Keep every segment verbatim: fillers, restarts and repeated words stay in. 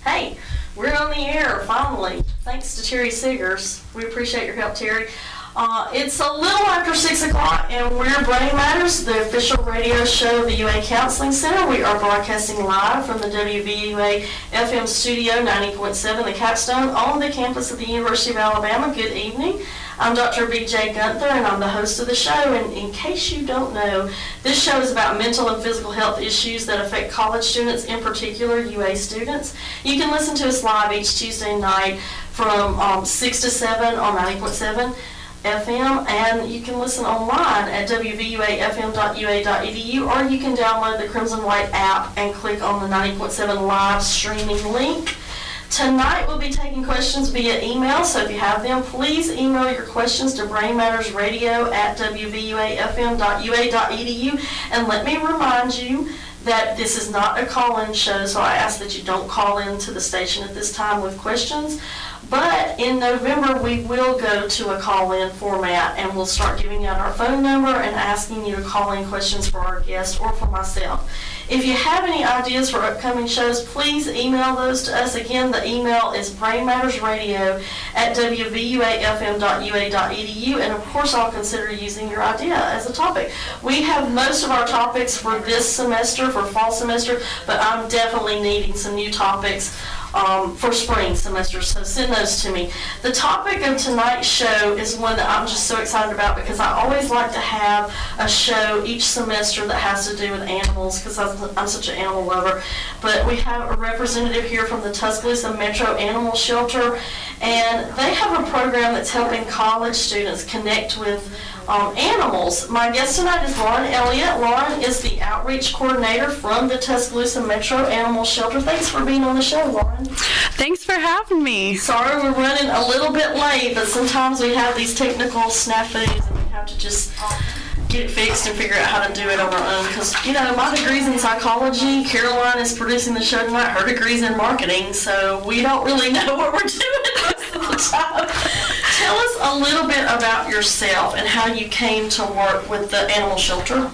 Hey, we're on the air, finally. Thanks to Terry Siggers. We appreciate your help, Terry. Uh, it's a little after six o'clock, and we're Brain Matters, the official radio show of the U A Counseling Center. We are broadcasting live from the W V U A F M studio, ninety point seven, the Capstone, on the campus of the University of Alabama. Good evening. I'm Doctor B J Gunther, and I'm the host of the show. And in case you don't know, this show is about mental and physical health issues that affect college students, in particular U A students. You can listen to us live each Tuesday night from um, six to seven on ninety point seven F M, and you can listen online at w v u a f m dot u a dot e d u, or you can download the Crimson White app and click on the ninety point seven live streaming link. Tonight we'll be taking questions via email, so if you have them, please email your questions to brainmattersradio at w v u a f m dot u a dot e d u. And let me remind you that this is not a call-in show, so I ask that you don't call in to the station at this time with questions. But in November, we will go to a call-in format, and we'll start giving out our phone number and asking you to call in questions for our guest or for myself. If you have any ideas for upcoming shows, please email those to us. Again, the email is brainmattersradio at w v u a f m dot u a dot e d u, and of course, I'll consider using your idea as a topic. We have most of our topics for this semester, for fall semester, but I'm definitely needing some new topics Um, for spring semester, so send those to me. The topic of tonight's show is one that I'm just so excited about, because I always like to have a show each semester that has to do with animals, because I'm, I'm such an animal lover. But we have a representative here from the Tuscaloosa Metro Animal Shelter, and they have a program that's helping college students connect with Um, animals. My guest tonight is Lauren Elliott. Lauren is the outreach coordinator from the Tuscaloosa Metro Animal Shelter. Thanks for being on the show, Lauren. Thanks for having me. Sorry we're running a little bit late, but sometimes we have these technical snafus and we have to just get it fixed and figure out how to do it on our own. Because, you know, my degree's in psychology. Caroline is producing the show tonight. Her degree's in marketing, so we don't really know what we're doing most of the time. Tell us a little bit about yourself and how you came to work with the animal shelter.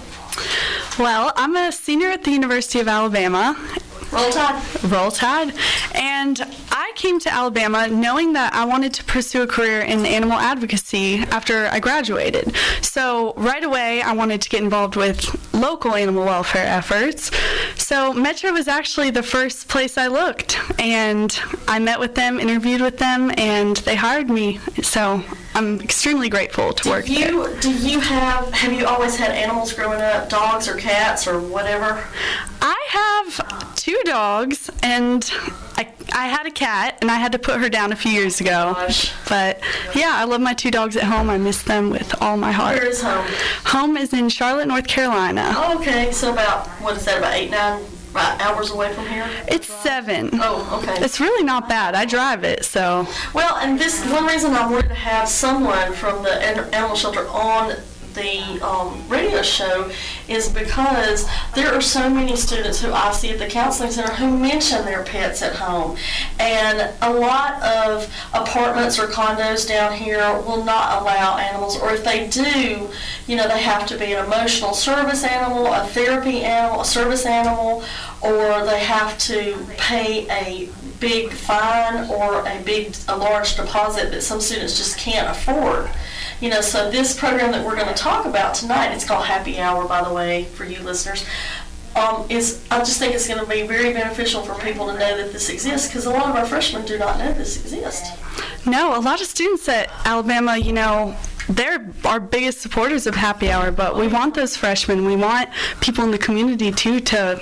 Well, I'm a senior at the University of Alabama. Roll Tide. Roll Tide. And I came to Alabama knowing that I wanted to pursue a career in animal advocacy after I graduated. So right away, I wanted to get involved with local animal welfare efforts. So Metro was actually the first place I looked. And I met with them, interviewed with them, and they hired me. So I'm extremely grateful to work you, there. Do you have, have you always had animals growing up, dogs or cats or whatever? I have two dogs, and I, I had a cat, and I had to put her down a few years ago. Gosh. But yeah, I love my two dogs at home. I miss them with all my heart. Where is home? Home is in Charlotte, North Carolina. Oh, okay. So about, what is that, about eight, nine hours away from here? It's seven. Oh, okay. It's really not bad. I drive it, so. Well, and this one reason I wanted to have someone from the an- animal shelter on the um, radio show is because there are so many students who I see at the counseling center who mention their pets at home, and a lot of apartments or condos down here will not allow animals, or if they do, you know, they have to be an emotional service animal, a therapy animal, a service animal, or they have to pay a big fine or a big, a large deposit that some students just can't afford. You know, so this program that we're going to talk about tonight, it's called Happy Hour, by the way, for you listeners, um, is, I just think it's going to be very beneficial for people to know that this exists, because a lot of our freshmen do not know this exists. No, a lot of students at Alabama, you know, they're our biggest supporters of Happy Hour, but we want those freshmen, we want people in the community, too, to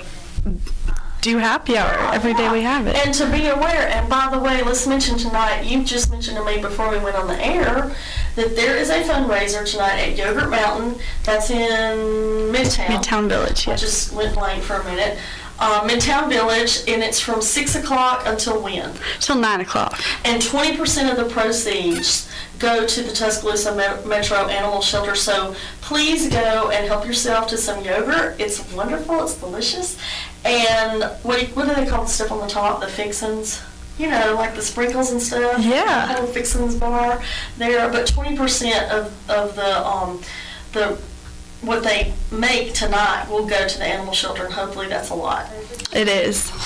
do happy hour every day we have it. And to be aware, and by the way, let's mention tonight, you just mentioned to me before we went on the air that there is a fundraiser tonight at Yogurt Mountain. That's in Midtown. Midtown Village, yes. I just went blank for a minute. Uh, Midtown Village, and it's from six o'clock until when? Till nine o'clock. And twenty percent of the proceeds go to the Tuscaloosa Metro Animal Shelter. So please go and help yourself to some yogurt. It's wonderful. It's delicious. And what, what do they call the stuff on the top? The fixins? You know, like the sprinkles and stuff. Yeah. The whole fixins bar there. But twenty percent of, of the um the what they make tonight will go to the animal shelter, and hopefully that's a lot. It is.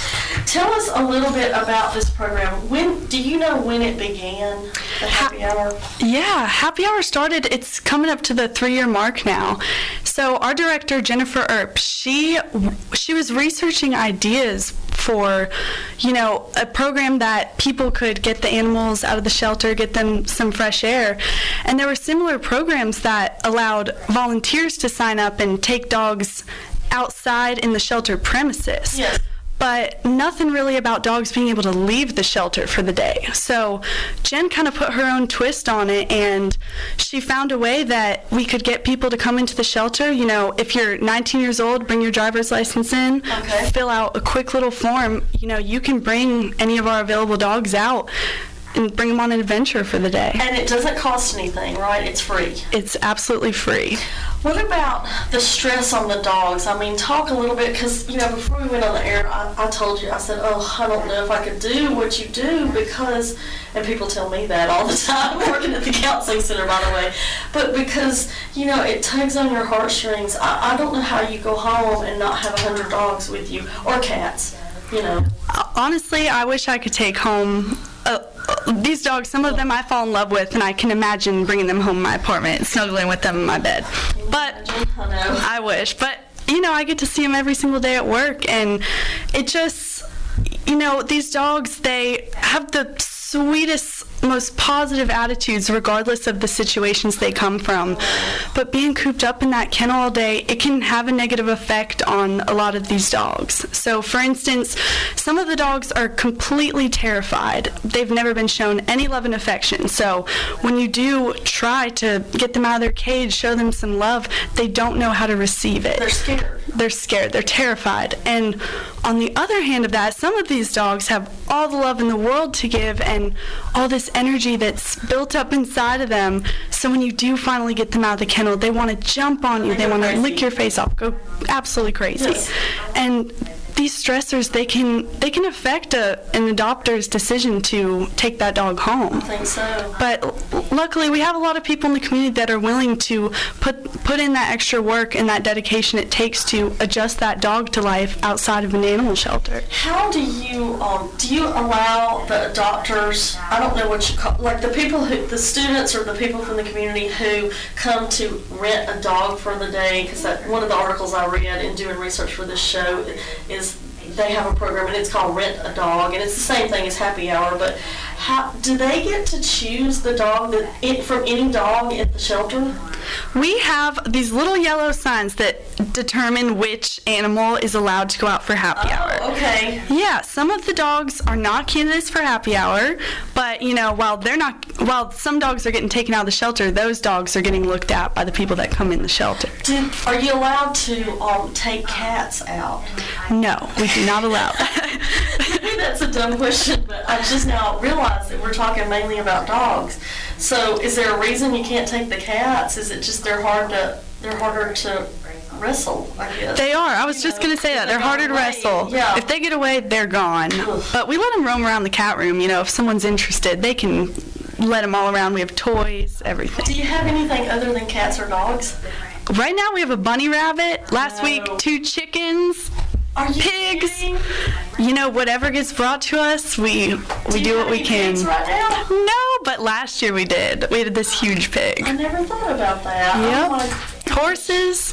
Tell us a little bit about this program. When do you know when it began, the Happy Hour? Yeah, Happy Hour started, it's coming up to the three-year mark now. So our director, Jennifer Earp, she she was researching ideas for, you know, a program that people could get the animals out of the shelter, get them some fresh air. And there were similar programs that allowed volunteers to sign up and take dogs outside in the shelter premises. Yes. But nothing really about dogs being able to leave the shelter for the day. So Jen kind of put her own twist on it, and she found a way that we could get people to come into the shelter. You know, if you're nineteen years old, bring your driver's license in, okay. Fill out a quick little form. You know, you can bring any of our available dogs out and bring them on an adventure for the day. And it doesn't cost anything, right? It's free. It's absolutely free. What about the stress on the dogs? I mean, talk a little bit, because, you know, before we went on the air, I, I told you, I said, oh, I don't know if I could do what you do, because, and people tell me that all the time, working at the counseling center, by the way, but because, you know, it tugs on your heartstrings. I, I don't know how you go home and not have a hundred dogs with you, or cats, you know. Honestly, I wish I could take home uh, these dogs. Some of them I fall in love with, and I can imagine bringing them home to my apartment, snuggling with them in my bed. But I know. I wish. But, you know, I get to see them every single day at work, and it just, you know, these dogs, they have the sweetest, most positive attitudes regardless of the situations they come from. But being cooped up in that kennel all day, it can have a negative effect on a lot of these dogs. So for instance, some of the dogs are completely terrified. They've never been shown any love and affection. So when you do try to get them out of their cage, show them some love, they don't know how to receive it. They're scared. They're scared. They're terrified. And on the other hand of that, some of these dogs have all the love in the world to give and all this energy that's built up inside of them. So when you do finally get them out of the kennel, they want to jump on you. They want to lick your face off, go absolutely crazy. Yes. And these stressors, they can they can affect a, an adopter's decision to take that dog home. I think so. But l- luckily, we have a lot of people in the community that are willing to put put in that extra work and that dedication it takes to adjust that dog to life outside of an animal shelter. How do you um, do you allow the adopters? I don't know what you call, like the people who, the students or the people from the community who come to rent a dog for the day. Because one of the articles I read in doing research for this show is they have a program, and it's called Rent a Dog, and it's the same thing as Happy Hour. But how do they get to choose the dog that it, from any dog at the shelter? We have these little yellow signs that determine which animal is allowed to go out for happy hour. Oh, okay. Yeah, some of the dogs are not candidates for happy hour, but you know, while they're not, while some dogs are getting taken out of the shelter, those dogs are getting looked at by the people that come in the shelter. Do, are you allowed to um, take cats out? No, we do not allow that. Maybe that's a dumb question, but I just now realized that we're talking mainly about dogs. So, is there a reason you can't take the cats? Is it just they're hard to they're harder to wrestle? I guess They are. I was You just know, going to say that. if They're they harder go to away, wrestle. yeah. If they get away, they're gone. Ugh. But we let them roam around the cat room. You know, if someone's interested, they can let them all around. We have toys, everything. Do you have anything other than cats or dogs? Right now we have a bunny rabbit. Last No. week, two chickens. Are you Pigs. kidding? You know, whatever gets brought to us, we we you do have what we any can. pigs right now? No, but last year we did. We had this huge pig. I never thought about that. Yep. Oh my- Horses.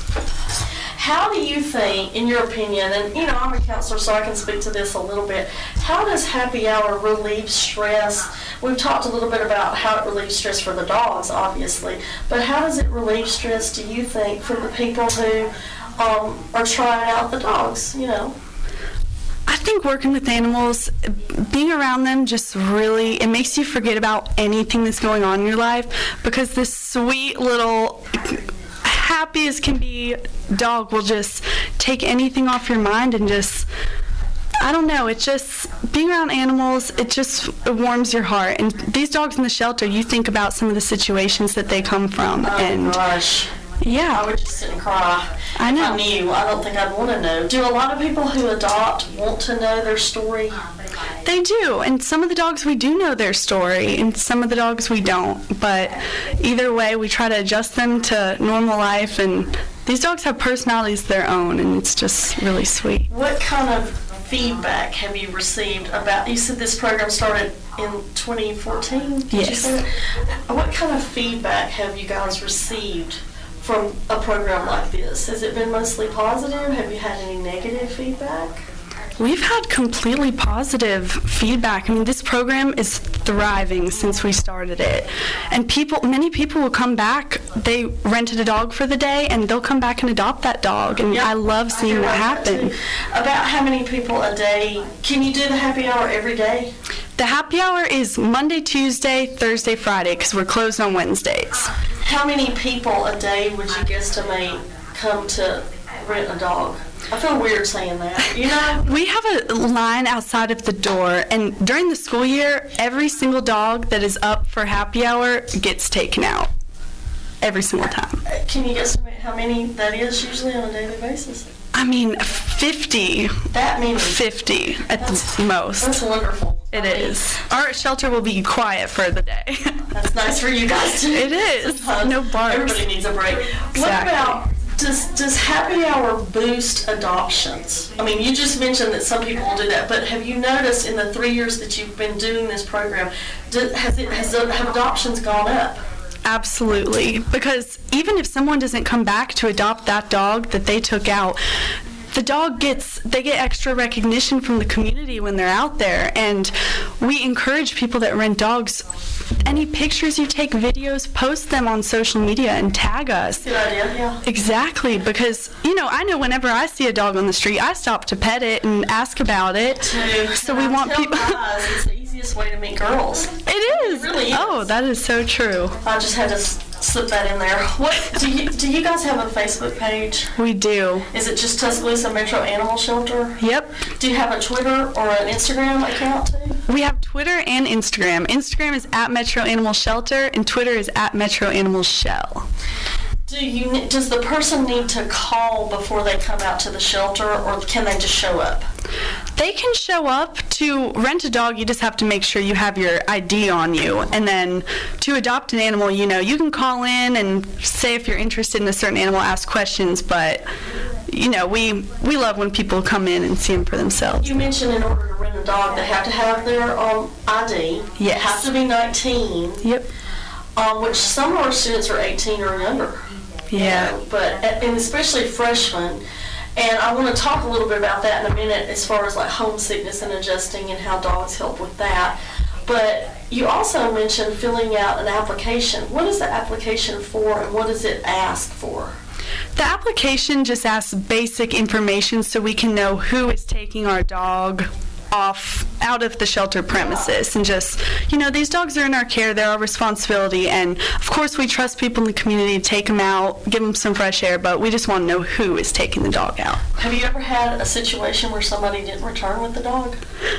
How do you think, in your opinion, and you know, I'm a counselor, so I can speak to this a little bit, how does happy hour relieve stress? We've talked a little bit about how it relieves stress for the dogs, obviously, but how does it relieve stress, do you think, for the people who um, are trying out the dogs, you know? I think working with animals, being around them just really, it makes you forget about anything that's going on in your life, because this sweet little, happy as can be dog will just take anything off your mind and just, I don't know, it just, being around animals, it just it warms your heart. And these dogs in the shelter, you think about some of the situations that they come from. Oh and gosh. yeah. I would just sit and cry. I know. If I knew, I don't think I'd want to know. Do a lot of people who adopt want to know their story? They do, and some of the dogs we do know their story, and some of the dogs we don't. But either way, we try to adjust them to normal life, and these dogs have personalities of their own, and it's just really sweet. What kind of feedback have you received about, you said this program started in twenty fourteen? Did Yes. you say that? What kind of feedback have you guys received from a program like this? Has it been mostly positive? Have you had any negative feedback? We've had completely positive feedback. I mean, this program is thriving since we started it. And people, many people will come back, they rented a dog for the day, and they'll come back and adopt that dog. And Yep. I love I seeing hear that about that happen. too. About how many people a day, can you do the happy hour every day? The happy hour is Monday, Tuesday, Thursday, Friday, because we're closed on Wednesdays. How many people a day would you guesstimate come to rent a dog? I feel weird saying that, you know? We have a line outside of the door, and during the school year, every single dog that is up for happy hour gets taken out. Every single time. Can you guesstimate how many that is usually on a daily basis? I mean, fifty. That means fifty at That's- the most. that's wonderful. It is. Our shelter will be quiet for the day. That's nice for you guys to. It is. Sometimes No barks. Everybody needs a break. What Exactly. about, does, does happy hour boost adoptions? I mean, you just mentioned that some people will do that, but have you noticed in the three years that you've been doing this program, do, has it, has, have adoptions gone up? Absolutely. Because even if someone doesn't come back to adopt that dog that they took out, the dog gets, they get extra recognition from the community when they're out there. And we encourage people that rent dogs, any pictures you take, videos, post them on social media and tag us. Good idea, yeah. Exactly, because, you know, I know whenever I see a dog on the street, I stop to pet it and ask about it. To- So we I want tell people... guys, it's the easiest way to meet girls. It is. It really is. Oh, that is so true. I just had to s- slip that in there. What do you do? You guys have a Facebook page? We do. Is it just Tuscaloosa Metro Animal Shelter? Yep. Do you have a Twitter or an Instagram account too? We have Twitter and Instagram. Instagram is at Metro Animal Shelter, and Twitter is at Metro Animal Shell. Do you? ne- Does the person need to call before they come out to the shelter, or can they just show up? They can show up. To rent a dog, you just have to make sure you have your I D on you. And then to adopt an animal, you know, you can call in and say if you're interested in a certain animal, ask questions. But, you know, we, we love when people come in and see them for themselves. You mentioned in order to rent a dog, they have to have their um, I D. Yes. Have to be nineteen. Yep. Um, which some of our students are eighteen or younger. Yeah. You know, but and especially freshmen. And I want to talk a little bit about that in a minute as far as like homesickness and adjusting and how dogs help with that. But you also mentioned filling out an application. What is the application for and what does it ask for? The application just asks basic information so we can know who is taking our dog off out of the shelter premises, and just, you know, these dogs are in our care, they're our responsibility, and of course we trust people in the community to take them out, give them some fresh air, but we just want to know who is taking the dog out. Have you ever had a situation where somebody didn't return with the dog?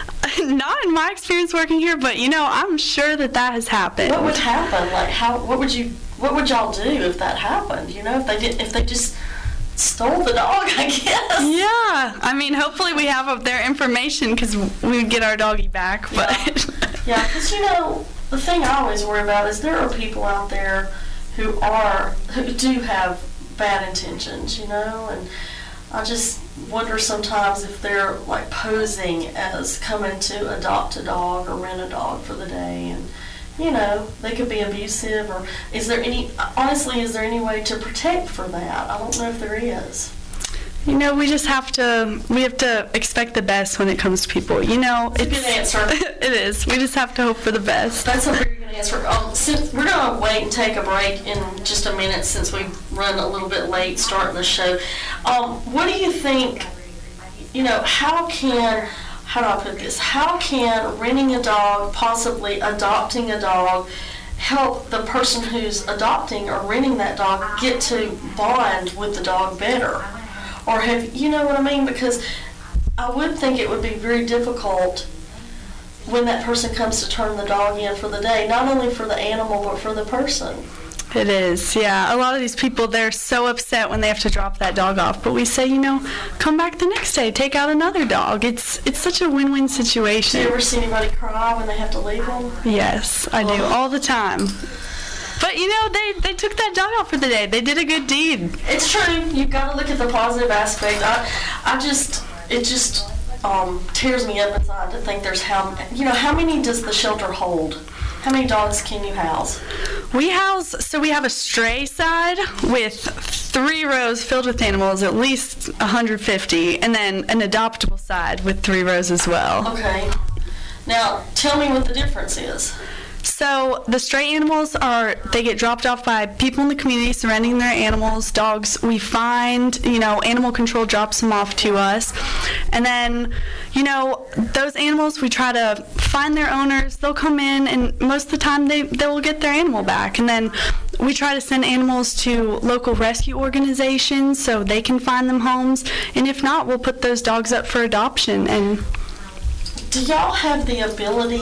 Not in my experience working here, but you know, I'm sure that that has happened. What would happen? Like how? What would you? What would y'all do if that happened? You know, if they did, if they just stole the dog, I guess. Yeah, I mean, hopefully we have their information because we would get our doggy back, but... Yeah, because you know, the thing I always worry about is there are people out there who are, who do have bad intentions, you know, and I just wonder sometimes if they're like posing as coming to adopt a dog or rent a dog for the day, and you know, they could be abusive, or is there any, honestly, is there any way to protect for that? I don't know if there is. You know, we just have to, we have to expect the best when it comes to people. You know, It's a good answer. It is. We just have to hope for the best. That's a very good answer. Um, since we're going to wait and take a break in just a minute since we run a little bit late starting the show. Um, what do you think, you know, how can, how do I put this, how can renting a dog, possibly adopting a dog, help the person who's adopting or renting that dog get to bond with the dog better? Or have, you know what I mean? Because I would think it would be very difficult when that person comes to turn the dog in for the day, not only for the animal, but for the person. It is, yeah. A lot of these people, they're so upset when they have to drop that dog off. But we say, you know, come back the next day, take out another dog. It's it's such a win-win situation. Do you ever see anybody cry when they have to leave them? Yes, I do, all the time. But, you know, they, they took that dog out for the day. They did a good deed. It's true. You've got to look at the positive aspect. I, I just, it just, that um, tears me up inside to think there's how, you know, how many does the shelter hold? How many dogs can you house? We house, so we have a stray side with three rows filled with animals, at least one hundred fifty, and then an adoptable side with three rows as well. Okay. Now, tell me what the difference is. So the stray animals are, they get dropped off by people in the community surrounding their animals. Dogs we find, you know, animal control drops them off to us. And then, you know, those animals, we try to find their owners. They'll come in, and most of the time they, they will get their animal back. And then we try to send animals to local rescue organizations so they can find them homes. And if not, we'll put those dogs up for adoption. And do y'all have the ability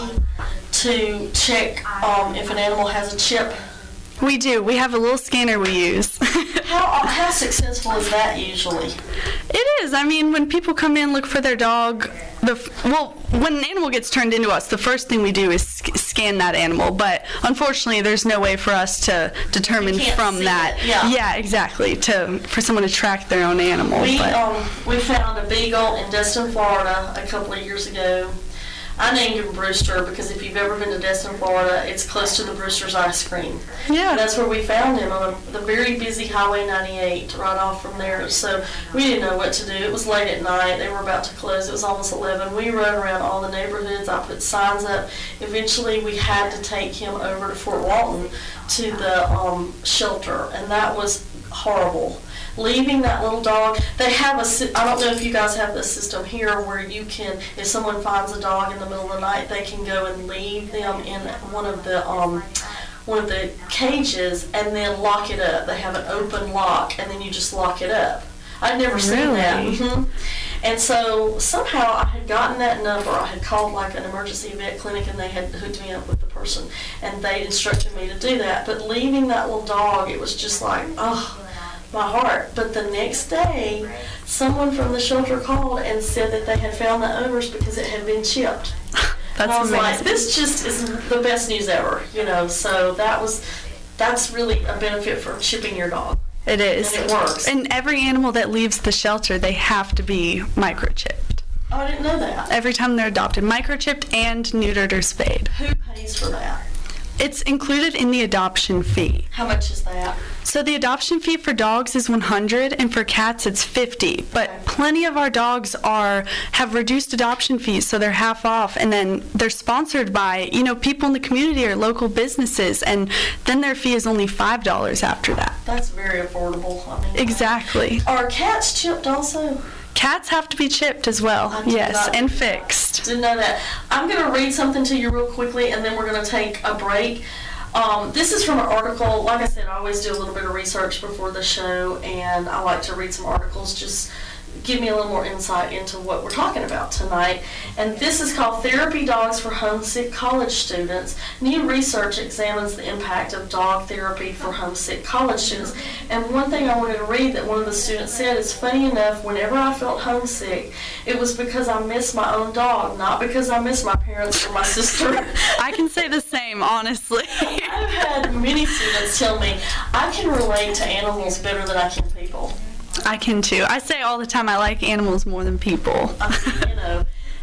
to check um, if an animal has a chip? We do. We have a little scanner we use. how how successful is that usually? It is. I mean, when people come in, look for their dog, the well, when an animal gets turned into us, the first thing we do is sc- scan that animal. But unfortunately, there's no way for us to determine from that. It. Yeah. yeah, exactly. To for someone to track their own animal. We but. um we found a beagle in Destin, Florida, a couple of years ago. I named him Brewster because if you've ever been to Destin, Florida, it's close to the Brewster's ice cream. Yeah. And that's where we found him, on the very busy Highway ninety-eight, right off from there. So we didn't know what to do. It was late at night. They were about to close. It was almost eleven. We rode around all the neighborhoods. I put signs up. Eventually, we had to take him over to Fort Walton to the um, shelter, and that was horrible. Leaving that little dog, they have a, I don't know if you guys have this system here where you can, if someone finds a dog in the middle of the night, they can go and leave them in one of the, um, one of the cages and then lock it up. They have an open lock and then you just lock it up. I'd never seen really? that. Mm-hmm. And so somehow I had gotten that number. I had called like an emergency vet clinic and they had hooked me up with the person and they instructed me to do that. But leaving that little dog, it was just like, oh, my heart. But the next day, someone from the shelter called and said that they had found the owners because it had been chipped. That's and I was amazing. like, this just is the best news ever, you know. So that was, that's really a benefit for chipping your dog. It is. And it works. And every animal that leaves the shelter, they have to be microchipped. Oh, I didn't know that. Every time they're adopted, microchipped and neutered or spayed. Who pays for that? It's included in the adoption fee. How much is that? So the adoption fee for dogs is one hundred dollars and for cats it's fifty dollars. But Okay. plenty of our dogs are have reduced adoption fees, so they're half off, and then they're sponsored by, you know, people in the community or local businesses, and then their fee is only five dollars after that. That's very affordable. I mean, Exactly. Are cats chipped also? Cats have to be chipped as well. I did Yes, not and know that. fixed. Didn't know that. I'm going to read something to you real quickly, and then we're going to take a break. Um, this is from an article. Like I said, I always do a little bit of research before the show, and I like to read some articles, just give me a little more insight into what we're talking about tonight. And this is called Therapy Dogs for Homesick College Students. New research examines the impact of dog therapy for homesick college students. And one thing I wanted to read that one of the students said is, funny enough, whenever I felt homesick, it was because I missed my own dog, not because I missed my parents or my sister. I can say the same, honestly. I've had many students tell me, I can relate to animals better than I can people. I can too. I say all the time I like animals more than people. you know,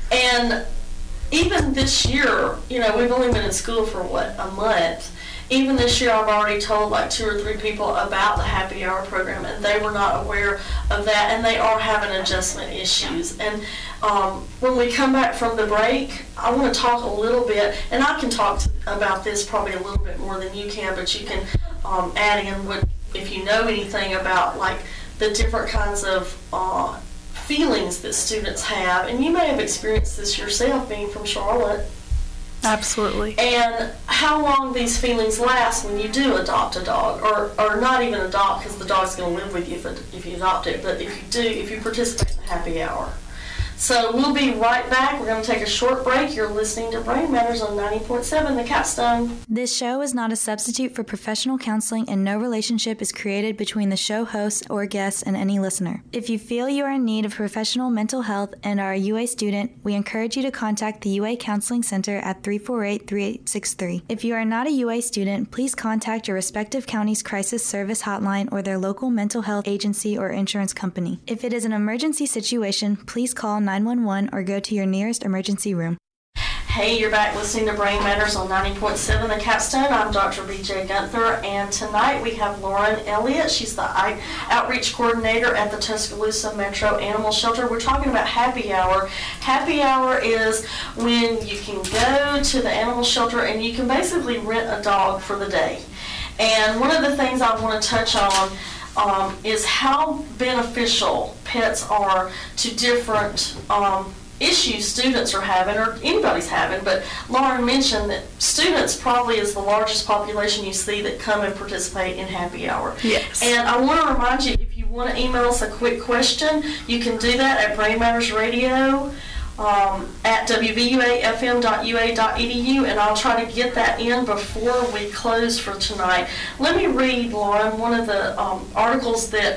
and even this year, you know, we've only been in school for what, a month. Even this year, I've already told like two or three people about the happy hour program, and they were not aware of that, and they are having adjustment issues. And um, when we come back from the break, I want to talk a little bit, and I can talk to, about this probably a little bit more than you can, but you can um, add in what, if you know anything about like the different kinds of uh, feelings that students have, and you may have experienced this yourself being from Charlotte. Absolutely. And how long these feelings last when you do adopt a dog, or, or not even adopt, because the dog's going to live with you if, it, if you adopt it, but if you do, if you participate in the happy hour. So we'll be right back. We're going to take a short break. You're listening to Brain Matters on ninety point seven, The Capstone. This show is not a substitute for professional counseling, and no relationship is created between the show host or guests and any listener. If you feel you are in need of professional mental health and are a U A student, we encourage you to contact the U A Counseling Center at three four eight, three eight six three. If you are not a U A student, please contact your respective county's crisis service hotline or their local mental health agency or insurance company. If it is an emergency situation, please call nine nine one one or go to your nearest emergency room. Hey, you're back listening to Brain Matters on ninety point seven The Capstone. I'm Doctor B J Gunther, and tonight we have Lauren Elliott. She's the Outreach Coordinator at the Tuscaloosa Metro Animal Shelter. We're talking about happy hour. Happy hour is when you can go to the animal shelter and you can basically rent a dog for the day. And one of the things I want to touch on um, is how beneficial pets are to different um, issues students are having, or anybody's having. But Lauren mentioned that students probably is the largest population you see that come and participate in happy hour. Yes. And I want to remind you, if you want to email us a quick question, you can do that at Brain Matters Radio um, at w v u a f m dot u a dot e d u, and I'll try to get that in before we close for tonight. Let me read, Lauren, one of the um, articles that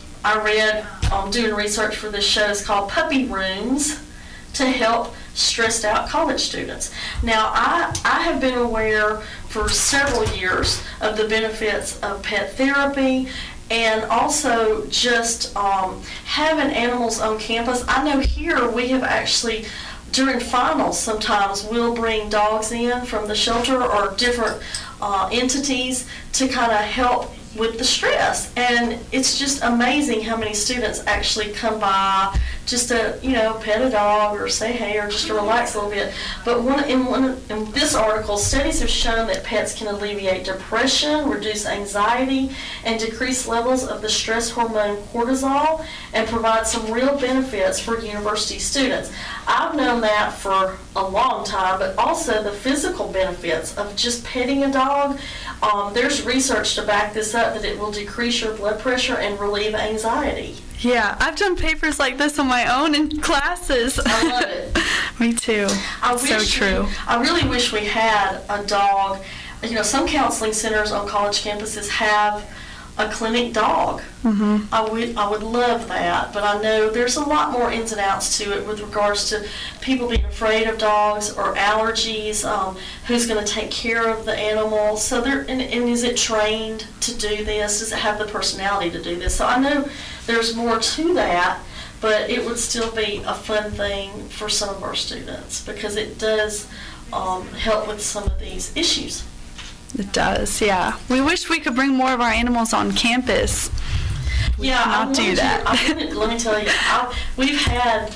I read um, doing research for this show. Is called Puppy Rooms to Help Stressed Out College Students. Now, I, I have been aware for several years of the benefits of pet therapy and also just um, having animals on campus. I know here we have actually, during finals sometimes, we'll bring dogs in from the shelter or different uh, entities to kind of help with the stress. And it's just amazing how many students actually come by just to, you know, pet a dog or say hey or just to relax a little bit. But one in one in this article, studies have shown that pets can alleviate depression, reduce anxiety, and decrease levels of the stress hormone cortisol, and provide some real benefits for university students. I've known that for a long time, but also the physical benefits of just petting a dog. Um, there's research to back this up that it will decrease your blood pressure and relieve anxiety. Yeah, I've done papers like this on my own in classes. I love it. Me too. I so wish true. We, I really wish we had a dog. You know, some counseling centers on college campuses have a clinic dog. Mm-hmm. I would I would love that, but I know there's a lot more ins and outs to it with regards to people being afraid of dogs or allergies, um, who's going to take care of the animal. So there, and, and is it trained to do this? Does it have the personality to do this? So I know there's more to that, but it would still be a fun thing for some of our students because it does um, help with some of these issues. It does, yeah. We wish we could bring more of our animals on campus. We yeah, cannot I do that. You, I wanted, let me tell you, I, we've had,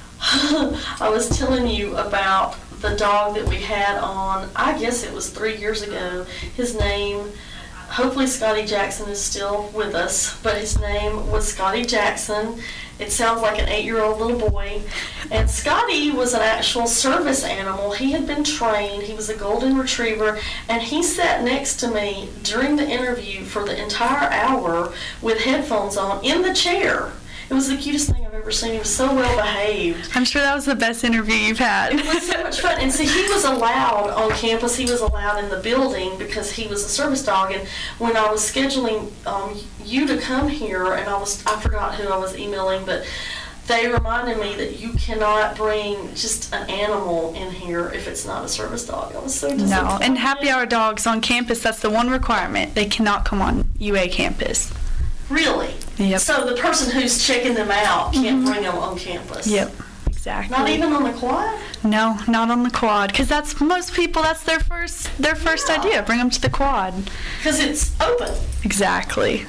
I was telling you about the dog that we had on, I guess it was three years ago. His name, hopefully Scotty Jackson is still with us, but his name was Scotty Jackson. It sounds like an eight-year-old little boy. And Scotty was an actual service animal. He had been trained. He was a golden retriever. And he sat next to me during the interview for the entire hour with headphones on in the chair. It was the cutest thing I've ever seen. He was so well behaved. I'm sure that was the best interview you've had. It was so much fun. And see, he was allowed on campus. He was allowed in the building because he was a service dog. And when I was scheduling um, you to come here, and I was I forgot who I was emailing, but they reminded me that you cannot bring just an animal in here if it's not a service dog. I was so disappointed. No, and happy hour dogs on campus, that's the one requirement. They cannot come on U A campus. Really? Yep. So the person who's checking them out can't Mm-hmm. bring them on campus? Yep, exactly. Not even on the quad? No, not on the quad, because that's most people. That's their first their first Yeah. idea. Bring them to the quad. Because it's open. Exactly.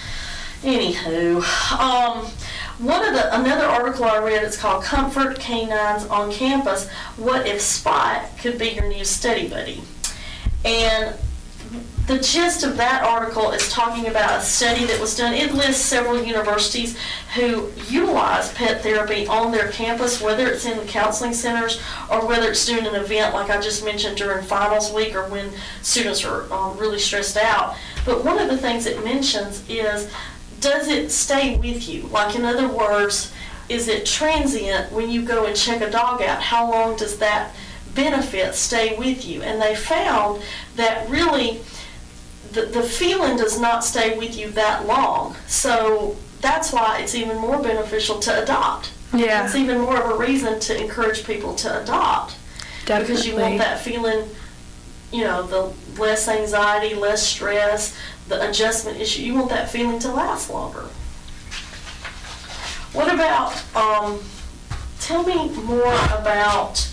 Anywho, um, one of the another article I read, it's called "Comfort Canines on Campus: What if Spot could be your new study buddy?" And the gist of that article is talking about a study that was done. It lists several universities who utilize pet therapy on their campus, whether it's in the counseling centers or whether it's doing an event like I just mentioned during finals week or when students are um, really stressed out. But one of the things it mentions is, does it stay with you? Like, in other words, is it transient when you go and check a dog out? How long does that benefit stay with you? And they found that really The, the feeling does not stay with you that long. So that's why it's even more beneficial to adopt. Yeah. It's even more of a reason to encourage people to adopt. Definitely. Because you want that feeling, you know, the less anxiety, less stress, the adjustment issue, you want that feeling to last longer. What about, um, tell me more about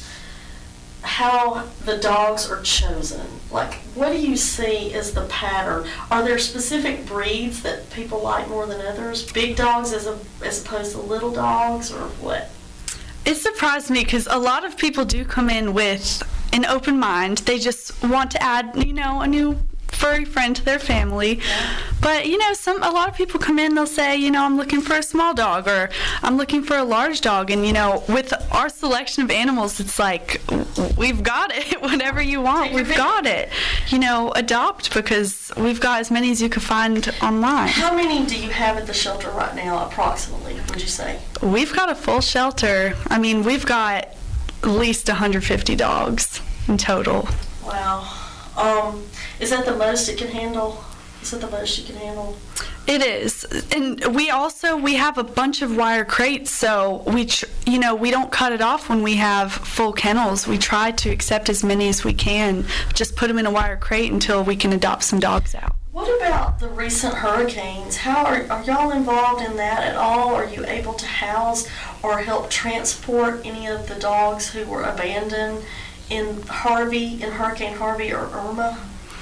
how the dogs are chosen. Like, what do you see as the pattern? Are there specific breeds that people like more than others? Big dogs as a, as opposed to little dogs, or what? It surprised me because a lot of people do come in with an open mind. They just want to add, you know, a new furry friend to their family. Yeah. But, you know, some a lot of people come in, they'll say, you know, I'm looking for a small dog, or I'm looking for a large dog. And, you know, with our selection of animals, it's like, we've got it. Whatever you want, we've got it. You know, adopt, because we've got as many as you can find online. How many do you have at the shelter right now, approximately, would you say? We've got a full shelter. I mean, we've got at least one hundred fifty dogs in total. Wow. Um, is that the most it can handle? Is that the most you can handle? It is. And we also, we have a bunch of wire crates, so we, tr- you know, we don't cut it off when we have full kennels. We try to accept as many as we can, just put them in a wire crate until we can adopt some dogs out. What about the recent hurricanes? How are, are y'all involved in that at all? Are you able to house or help transport any of the dogs who were abandoned in Harvey, in Hurricane Harvey or Irma?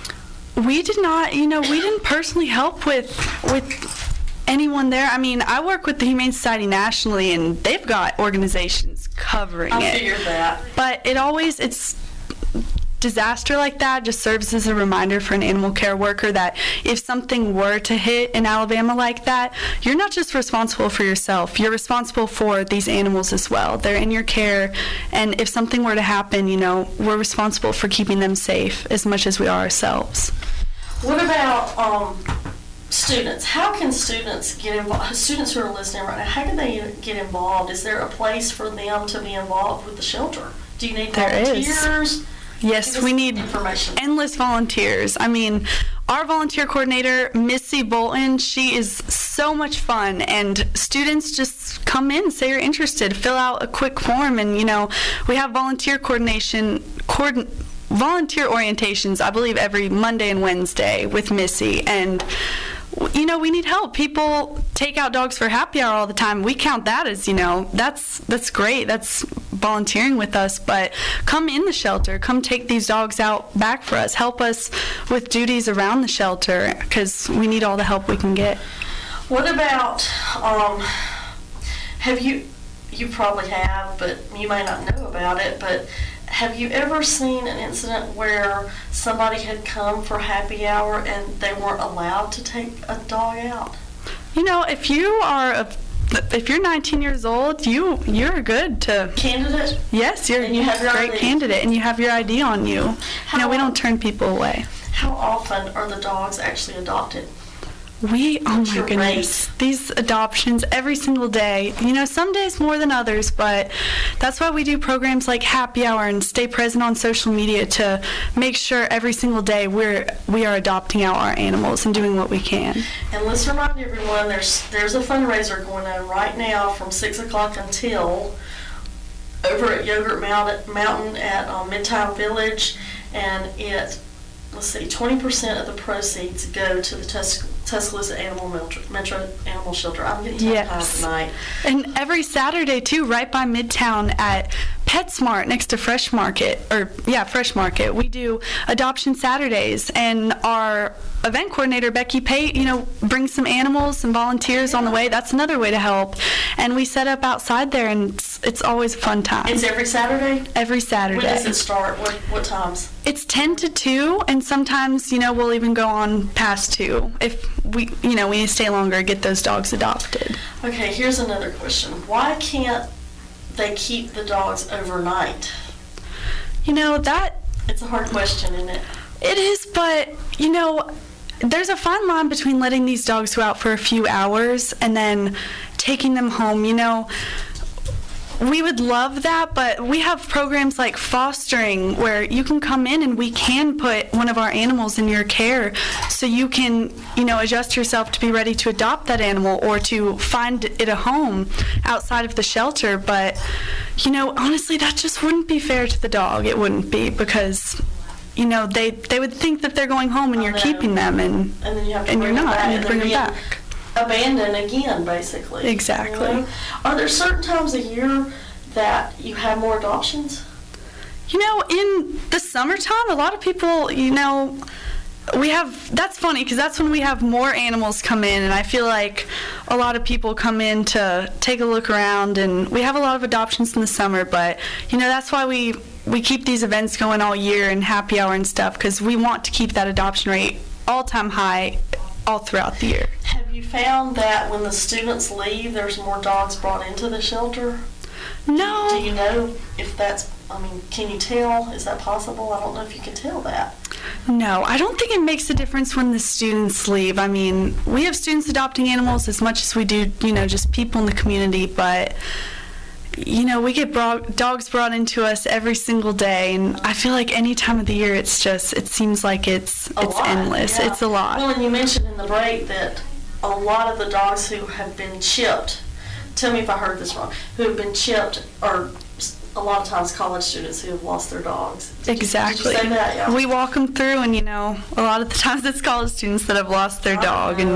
We did not, you know, we didn't personally help with with anyone there. I mean, I work with the Humane Society nationally, and they've got organizations covering I it. I figured that. But it always, it's disaster like that just serves as a reminder for an animal care worker that if something were to hit in Alabama like that, you're not just responsible for yourself, you're responsible for these animals as well. They're in your care, and if something were to happen, you know, we're responsible for keeping them safe as much as we are ourselves. What about um, students? How can students get involved? Students who are listening right now, how can they get involved? Is there a place for them to be involved with the shelter? Do you need There volunteers? is. Yes, we need endless volunteers. I mean, our volunteer coordinator, Missy Bolton, she is so much fun, and students just come in, say you're interested, fill out a quick form, and, you know, we have volunteer coordination, coordin- volunteer orientations, I believe, every Monday and Wednesday with Missy, and you know, we need help. People take out dogs for happy hour all the time. We count that as, you know, that's that's great. That's volunteering with us. But come in the shelter. Come take these dogs out back for us. Help us with duties around the shelter, because we need all the help we can get. What about, um, have you, you probably have, but you may not know about it, but have you ever seen an incident where somebody had come for happy hour and they weren't allowed to take a dog out? You know, if you are a, if you're nineteen years old, you you're good to candidate. Yes, you're and you a have your great I D. candidate, and you have your I D on you. How, you know, we don't turn people away. How often are the dogs actually adopted? We, oh What's my your goodness, rate? these adoptions every single day. You know, some days more than others, but that's why we do programs like Happy Hour and stay present on social media to make sure every single day we're we are adopting out our animals and doing what we can. And let's remind everyone, there's there's a fundraiser going on right now from six o'clock until over at Yogurt Mountain, Mountain at um, Midtown Village, and it, let's see, twenty percent of the proceeds go to the Tus- Tuscaloosa Animal Metro, Metro Animal Shelter. I'm getting tongue-tied Yes. tonight. And every Saturday, too, right by Midtown at PetSmart next to Fresh Market, or yeah, Fresh Market, we do Adoption Saturdays, and our event coordinator, Becky Pate, you know, brings some animals, some volunteers on the way. That's another way to help. And we set up outside there, and it's, it's always a fun time. It's every Saturday? Every Saturday. When does it start? What, what times? It's ten to two, and sometimes, you know, we'll even go on past two if we, you know, we need to stay longer and get those dogs adopted. Okay, here's another question. Why can't they keep the dogs overnight? You know, that... It's a hard question, isn't it? It is, but, you know, there's a fine line between letting these dogs go out for a few hours and then taking them home. You know, we would love that, but we have programs like fostering where you can come in and we can put one of our animals in your care so you can, you know, adjust yourself to be ready to adopt that animal or to find it a home outside of the shelter. But, you know, honestly, that just wouldn't be fair to the dog. It wouldn't be, because, you know, they they would think that they're going home and I you're know. keeping them, and And then you have to and bring you're them not, back, and you and bring them they're back. abandoned again, basically. Exactly. You know? Are there certain times of year that you have more adoptions? You know, in the summertime, a lot of people, you know, we have, that's funny because that's when we have more animals come in, and I feel like a lot of people come in to take a look around, and we have a lot of adoptions in the summer, but, you know, that's why we, we keep these events going all year and happy hour and stuff, because we want to keep that adoption rate all-time high all throughout the year. Have you found that when the students leave, there's more dogs brought into the shelter? No. Do you know if that's, I mean, can you tell? Is that possible? I don't know if you can tell that. No, I don't think it makes a difference when the students leave. I mean, we have students adopting animals as much as we do, you know, just people in the community, but, you know, we get brought, dogs brought into us every single day, and I feel like any time of the year it's just, it seems like it's, A it's lot, endless. yeah. It's a lot. Well, and you mentioned in the break that a lot of the dogs who have been chipped, tell me if I heard this wrong, who have been chipped are a lot of times college students who have lost their dogs. Did Exactly. You, did you say that? Yeah. We walk them through, and, you know, a lot of the times it's college students that have lost their dog. And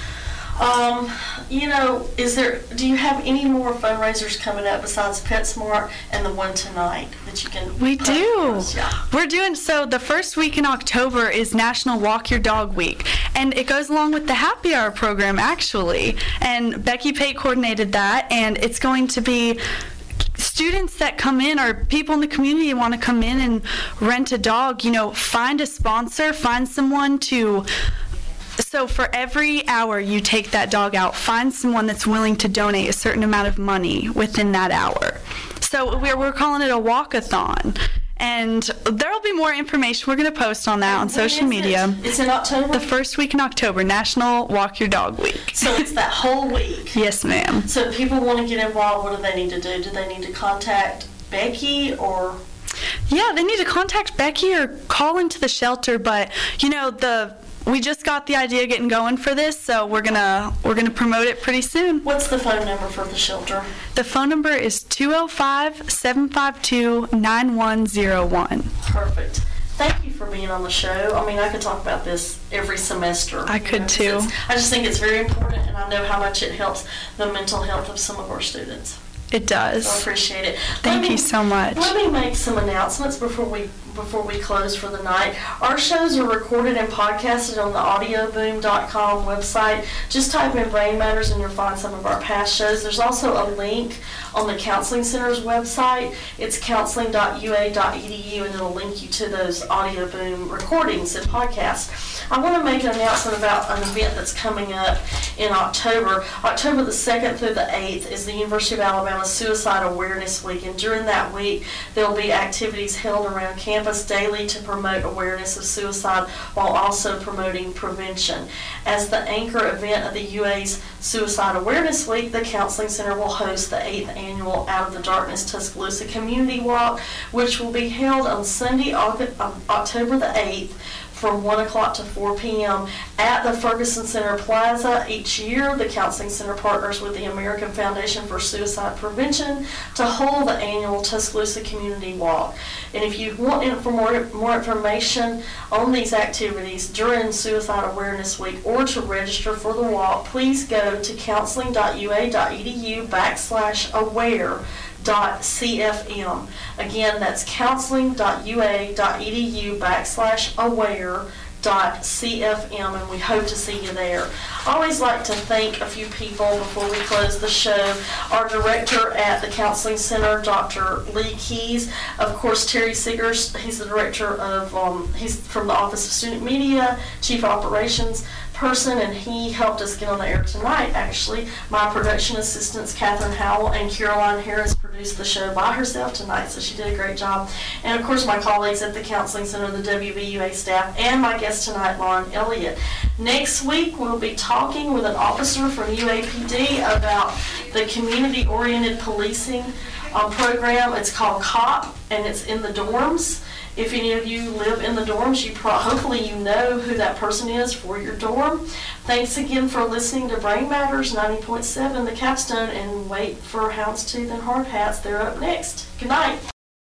Um, you know, is there, do you have any more fundraisers coming up besides PetSmart and the one tonight that you can? We put do. for us? Yeah. We're doing, so the first week in October is National Walk Your Dog Week, and it goes along with the Happy Hour program, actually, and Becky Pate coordinated that, and it's going to be students that come in or people in the community want to come in and rent a dog, you know, find a sponsor, find someone to, so for every hour you take that dog out, find someone that's willing to donate a certain amount of money within that hour. So we're, we're calling it a walk-a-thon. And there will be more information. We're going to post on that on When social is media. it? It's in October? The first week in October, National Walk Your Dog Week. So it's that whole week. Yes, ma'am. So if people want to get involved, what do they need to do? Do they need to contact Becky or? Yeah, they need to contact Becky or call into the shelter. But you know, the we just got the idea getting going for this, so we're gonna we're gonna promote it pretty soon. What's the phone number for the shelter? The phone number is two oh five, seven five two, nine one oh one. Perfect. Thank you for being on the show. I mean, I could talk about this every semester. I could, you know, too. it's- I just think it's very important, and I know how much it helps the mental health of some of our students. It does. So I appreciate it. Thank Let me- you so much. Let me make some announcements before we before we close for the night. Our shows are recorded and podcasted on the audio boom dot com website. Just type in Brain Matters and you'll find some of our past shows. There's also a link on the Counseling Center's website. It's counseling dot U A dot E D U, and it'll link you to those Audio Boom recordings and podcasts. I want to make an announcement about an event that's coming up in October. October the second through the eighth is the University of Alabama Suicide Awareness Week, and during that week there will be activities held around campus daily to promote awareness of suicide while also promoting prevention. As the anchor event of the U A's Suicide Awareness Week, the Counseling Center will host the eighth annual Out of the Darkness Tuscaloosa Community Walk, which will be held on Sunday, August, um, October the eighth, from one o'clock to four p.m. at the Ferguson Center Plaza. Each year, the Counseling Center partners with the American Foundation for Suicide Prevention to hold the annual Tuscaloosa Community Walk. And if you want in- for more, more information on these activities during Suicide Awareness Week or to register for the walk, please go to counseling dot U A dot E D U backslash aware dot C F M. Again, that's counseling dot U A dot E D U backslash aware dot C F M, and we hope to see you there. I always like to thank a few people before we close the show. Our director at the Counseling Center, Doctor Lee Keys. Of course, Terry Siggers, he's the director of, um, he's from the Office of Student Media, Chief Operations person, and he helped us get on the air tonight, actually. My production assistants, Catherine Howell and Caroline Harris, produced the show by herself tonight, so she did a great job. And of course, my colleagues at the Counseling Center, the W V U A staff, and my guest tonight, Lauren Elliott. Next week, we'll be talking with an officer from U A P D about the community-oriented policing um, program. It's called COP, and it's in the dorms. If any of you live in the dorms, you pro- hopefully you know who that person is for your dorm. Thanks again for listening to Brain Matters ninety point seven, The Capstone, and wait for Houndstooth and Hard Hats. They're up next. Good night.